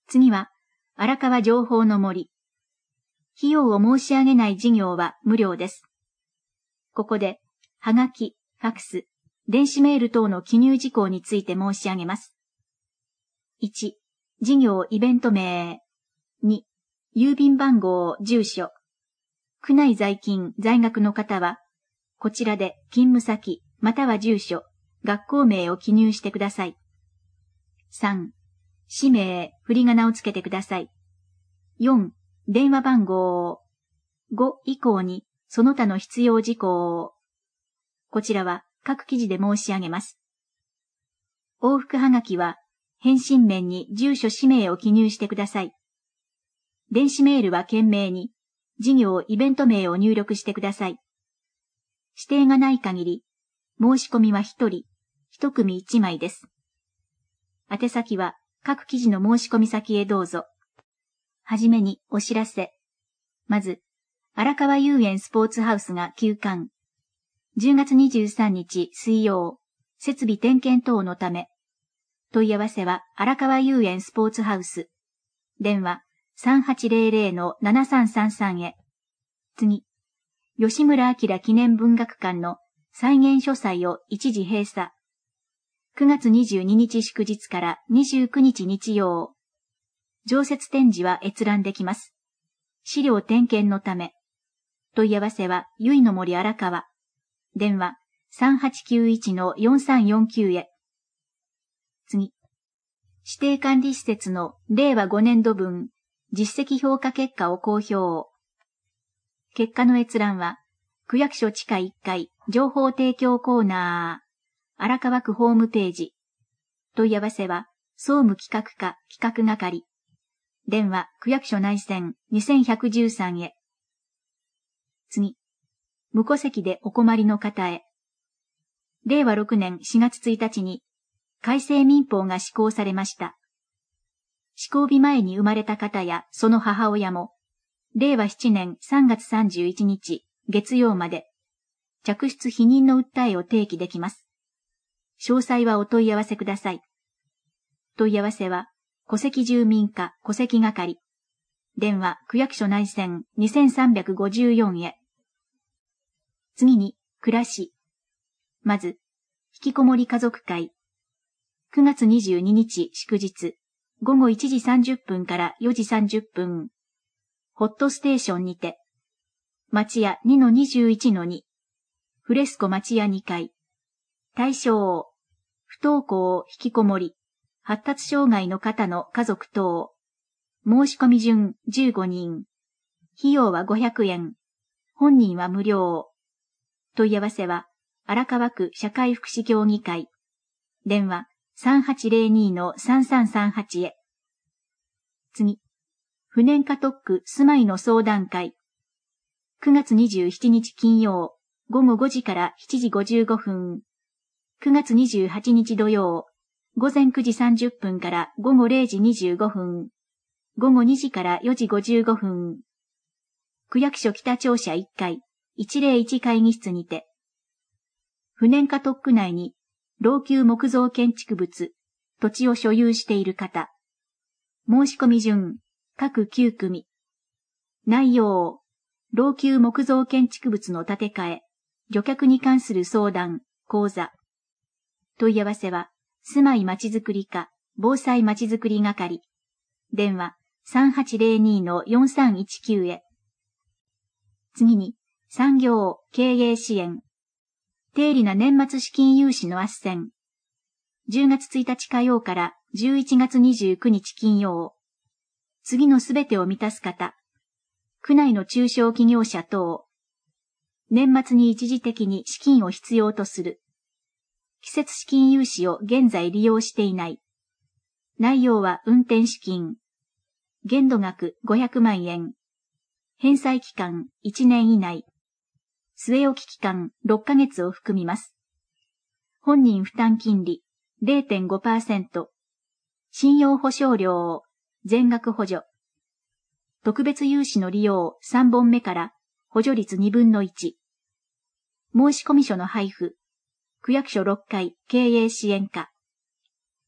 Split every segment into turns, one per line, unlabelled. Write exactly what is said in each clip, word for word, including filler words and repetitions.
次は、荒川情報の森。費用を申し上げない事業は無料です。ここで、はがき、ファクス、電子メール等の記入事項について申し上げます。いち、事業イベント名。に、郵便番号、住所。区内在勤、在学の方は、こちらで勤務先、または住所、学校名を記入してください。さん、氏名、振り仮名をつけてください。よん、電話番号。ご以降に、その他の必要事項。こちらは各記事で申し上げます。往復はがきは、返信面に住所氏名を記入してください。電子メールは件名に、事業イベント名を入力してください。指定がない限り、申し込みはひとり、ひと組いちまいです。宛先は各記事の申し込み先へどうぞ。はじめにお知らせ。まず、荒川遊園スポーツハウスが休館。じゅうがつにじゅうさんにち水曜、設備点検等のため。問い合わせは荒川遊園スポーツハウス。電話 さんはちぜろぜろのななさんさんさん へ。次、吉村明記念文学館の再現書斎を一時閉鎖。くがつにじゅうににち祝日からにじゅうくにち日曜。常設展示は閲覧できます。資料点検のため。問い合わせはゆいの森荒川。電話 さんはちきゅういちのよんさんよんきゅう へ。次。指定管理施設のれいわごねんど分実績評価結果を公表。結果の閲覧は、区役所地下いっかい情報提供コーナー、荒川区ホームページ。問い合わせは、総務企画課企画係。電話区役所内線にせんひゃくじゅうさんへ。次。無戸籍でお困りの方へ。れいわろくねんしがつついたちに、改正民法が施行されました。施行日前に生まれた方やその母親も、れいわななねんさんがつさんじゅういちにち月曜まで、嫡出否認の訴えを提起できます。詳細はお問い合わせください。問い合わせは、戸籍住民課戸籍係。電話区役所内線にせんさんびゃくごじゅうよんへ。次に、暮らし。まず、引きこもり家族会。くがつにじゅうににち祝日、ごごいちじさんじゅっぷんからよじさんじゅっぷん。ホットステーションにて。町屋 にのにじゅういちのに。フレスコ町屋にかい。対象、不登校引きこもり、発達障害の方の家族等。申し込み順じゅうごにん。費用はごひゃくえん。本人は無料。問い合わせは、荒川区社会福祉協議会。電話さんはちぜろにのさんさんさんはちへ。次。不燃化特区住まいの相談会。くがつにじゅうしちにち金曜、ごごごじからしちじごじゅうごふん。くがつにじゅうはちにち土曜、ごぜんくじさんじゅっぷんからごごれいじにじゅうごふん。ごごにじからよじごじゅうごふん。区役所北庁舎いっかい、いちぜろいち会議室にて。不燃化特区内に、老朽木造建築物、土地を所有している方。申し込み順、各きゅうくみ。内容、老朽木造建築物の建て替え、除却に関する相談、講座。問い合わせは、住まいまちづくり課、防災まちづくり係。電話さんはちぜろにのよんさんいちきゅうへ。次に、産業、経営支援。低利な年末資金融資の斡旋。じゅうがつついたち火曜からじゅういちがつにじゅうくにち金曜。次のすべてを満たす方。区内の中小企業者等。年末に一時的に資金を必要とする。季節資金融資を現在利用していない。内容は運転資金。限度額ごひゃくまんえん。返済期間いちねん以内。据え置き期間ろっかげつを含みます。本人負担金利 れいてんごパーセント。信用保証料、全額補助。特別融資の利用さんぼんめから補助率にぶんのいち。申込書の配布。区役所ろっかい経営支援課。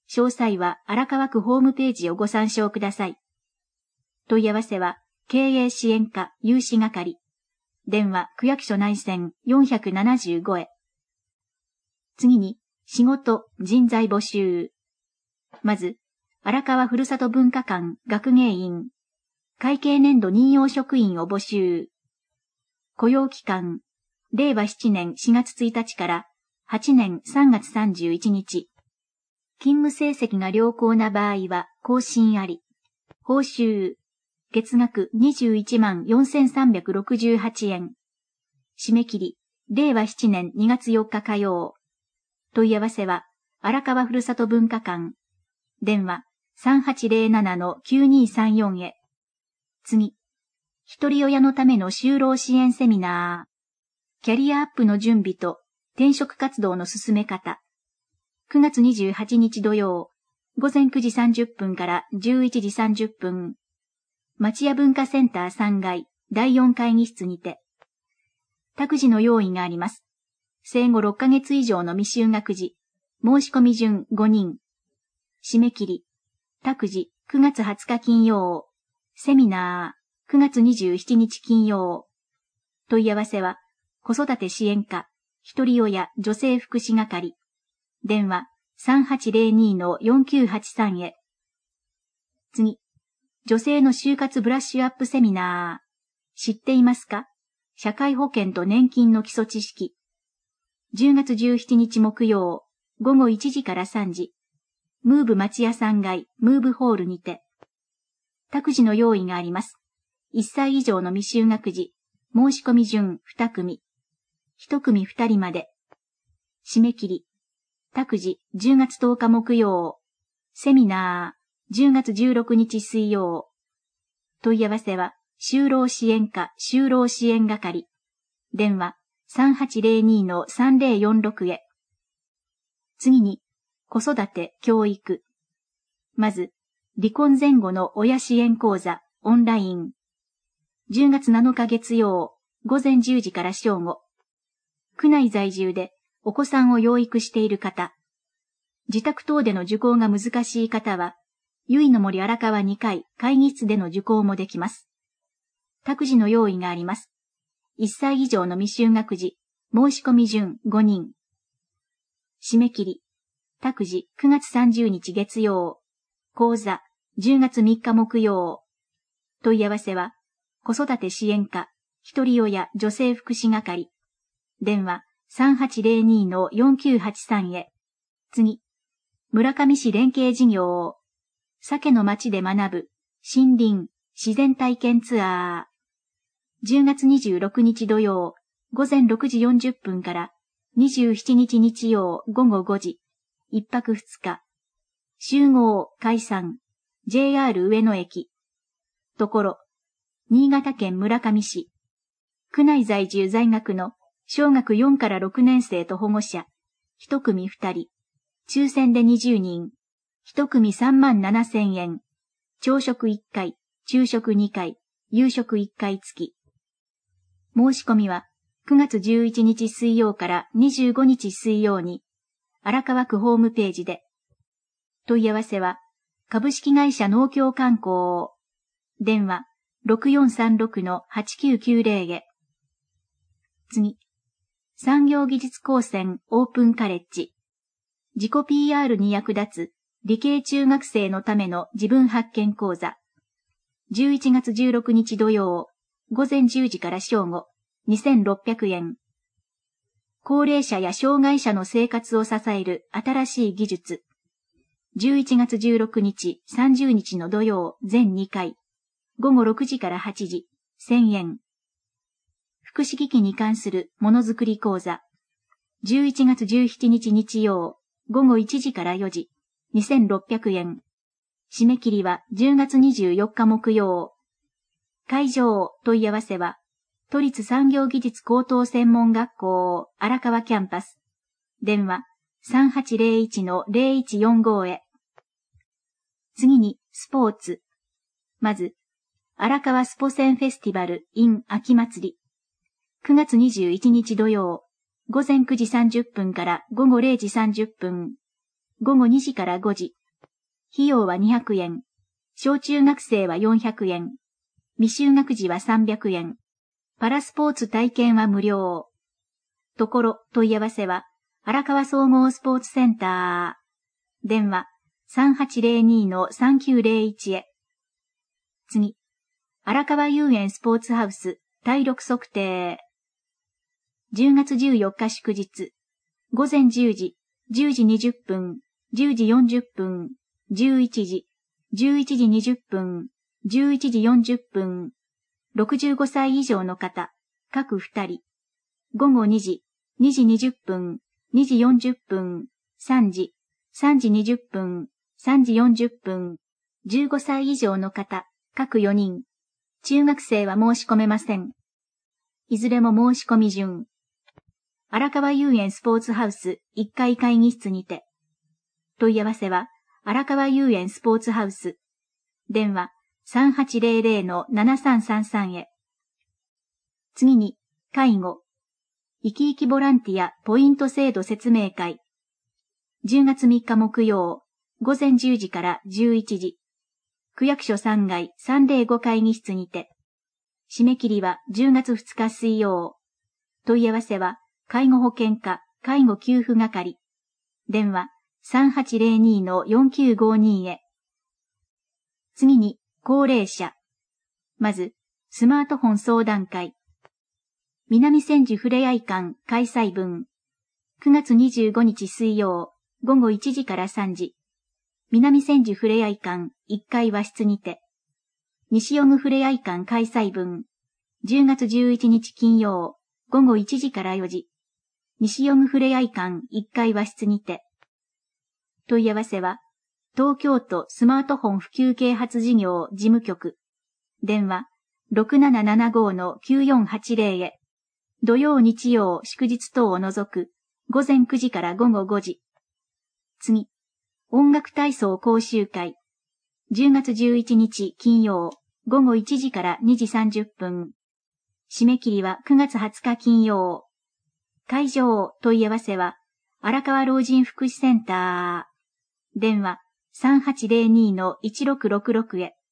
詳細は荒川区ホームページをご参照ください。問い合わせは、経営支援課有志係。電話区役所内線よんひゃくななじゅうごへ。次に、仕事、人材募集。まず、荒川ふるさと文化館学芸員、会計年度任用職員を募集。雇用期間、れいわななねんしがつついたちからはちねんさんがつさんじゅういちにち。勤務成績が良好な場合は更新あり。報酬、月額にじゅういちまんよんせんさんびゃくろくじゅうはちえん。締め切り、れいわななねんにがつよっか火曜。問い合わせは、荒川ふるさと文化館。電話、さんはちぜろななのきゅうにさんよんへ。次。一人親のための就労支援セミナー。キャリアアップの準備と転職活動の進め方。くがつにじゅうはちにち土曜、ごぜんくじさんじゅっぷんからじゅういちじさんじゅっぷん。町屋文化センターさんがいだいよんかいぎ室にて。託児の用意があります。生後ろっかげつ以上の未就学児。申し込み順ごにん。締め切り。託児くがつはつか金曜。セミナーくがつにじゅうしちにち金曜。問い合わせは子育て支援課一人親女性福祉係。電話 さんはちぜろにのよんきゅうはちさん へ。次。女性の就活ブラッシュアップセミナー。知っていますか？社会保険と年金の基礎知識。じゅうがつじゅうしちにち木曜、ごごいちじからさんじ。ムーブ町屋さんがい、ムーブホールにて。託児の用意があります。いっさい以上の未就学児。申し込み順にくみ。いちくみふたりまで。締め切り。託児じゅうがつとおか木曜。セミナーじゅうがつじゅうろくにち水曜。問い合わせは、就労支援課就労支援係。電話さんはちぜろにのさんぜろよんろくへ。次に、子育て、教育。まず、離婚前後の親支援講座、オンライン。じゅうがつなのか月曜、ごぜんじゅうじから正午。区内在住でお子さんを養育している方。自宅等での受講が難しい方は、ゆいの森荒川にかい会議室での受講もできます。託児の用意があります。いっさい以上の未就学児、申し込み順ごにん。締め切り。託児くがつさんじゅうにち月曜。講座じゅうがつみっか木曜。問い合わせは、子育て支援課、一人親女性福祉係。電話さんはちぜろにのよんきゅうはちさんへ。次。村上市連携事業。鮭の町で学ぶ、森林、自然体験ツアー。じゅうがつにじゅうろくにち土曜、ごぜんろくじよんじゅっぷんからにじゅうしちにち日曜ごごごじ、一泊二日。集合、解散、ジェイアール 上野駅。ところ、新潟県村上市。区内在住在学の小学よんからろくねん生と保護者、一組二人。抽選でにじゅうにん。一組さんまんななせんえん。朝食いっかい、昼食にかい、夕食いっかい付き。申し込みはくがつじゅういちにち水曜からにじゅうごにち水曜に荒川区ホームページで。問い合わせは株式会社農協観光。電話ろくよんさんろくのはちきゅうきゅうぜろへ。次。産業技術高専オープンカレッジ。自己 ピーアール に役立つ理系中学生のための自分発見講座。じゅういちがつじゅうろくにち土曜、ごぜんじゅうじから正午、にせんろっぴゃくえん。高齢者や障害者の生活を支える新しい技術。じゅういちがつじゅうろくにち、さんじゅうにちの土曜、全にかい。ごごろくじからはちじ、せんえん。福祉機器に関するものづくり講座。じゅういちがつじゅうしちにち日曜、ごごいちじからよじ、にせんろっぴゃくえん。締め切りはじゅうがつにじゅうよっか木曜。会場問い合わせは、都立産業技術高等専門学校荒川キャンパス。電話さんはちぜろいちのぜろいちよんごへ。次にスポーツ。まず、荒川スポセンフェスティバル in 秋祭り。くがつにじゅういちにち土曜、ごぜんくじさんじゅっぷんからごごれいじさんじゅっぷん。 午後にじからごじ。費用はにひゃくえん。小中学生はよんひゃくえん。未就学児はさんびゃくえん。パラスポーツ体験は無料。ところ、問い合わせは、荒川総合スポーツセンター。電話、さんはちゼロにのさんきゅうゼロいち へ。次。荒川遊園スポーツハウス、体力測定。じゅうがつじゅうよっか祝日。午前じゅうじ、じゅうじにじゅっぷん、じゅうじよんじゅっぷん、じゅういちじ、じゅういちじにじゅっぷん、じゅういちじよんじゅっぷん。ろくじゅうごさい以上の方、各ふたり。午後にじ、にじにじゅっぷん、にじよんじゅっぷん、さんじ、さんじにじゅっぷん、さんじよんじゅっぷん。じゅうごさい以上の方、各よにん。中学生は申し込めません。いずれも申し込み順。荒川遊園スポーツハウスいっかい会議室にて。問い合わせは、荒川遊園スポーツハウス。電話、さんはちゼロゼロのななさんさんさん へ。次に、介護。生き生きボランティアポイント制度説明会。じゅうがつみっか木曜、午前じゅうじからじゅういちじ。区役所さんがいさんぜろご会議室にて。締め切りはじゅうがつふつか水曜。問い合わせは、介護保険課介護給付係。電話、さんはちゼロにのよんきゅうごに へ。次に、高齢者。まず、スマートフォン相談会。南千住ふれあい館開催分。くがつにじゅうごにち水曜、午後いちじからさんじ。南千住ふれあい館いっかい和室にて。西尾具ふれあい館開催分。じゅうがつじゅういちにち金曜、午後いちじからよじ。西尾具ふれあい館いっかい和室にて。問い合わせは、東京都スマートフォン普及啓発事業事務局。電話、ろくななななごのきゅうよんはちゼロ へ。土曜日曜祝日等を除く、午前くじから午後ごじ。次、音楽体操講習会。じゅうがつじゅういちにち金曜、午後いちじからにじさんじゅっぷん。締め切りはくがつはつか金曜。会場問い合わせは、荒川老人福祉センター。電話、さんはちゼロにのいちろくろくろく へ。